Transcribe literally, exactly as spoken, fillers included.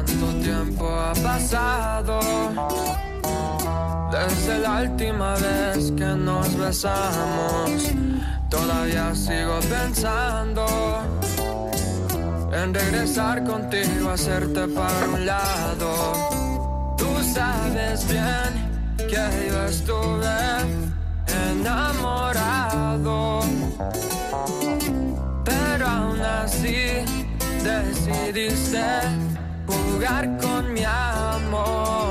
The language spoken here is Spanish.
¿Cuánto tiempo ha pasado desde la última vez que nos besamos? Todavía sigo pensando en regresar contigo, hacerte para un lado. Tú sabes bien que yo estuve enamorado, pero aún así decidiste jugar con mi amor.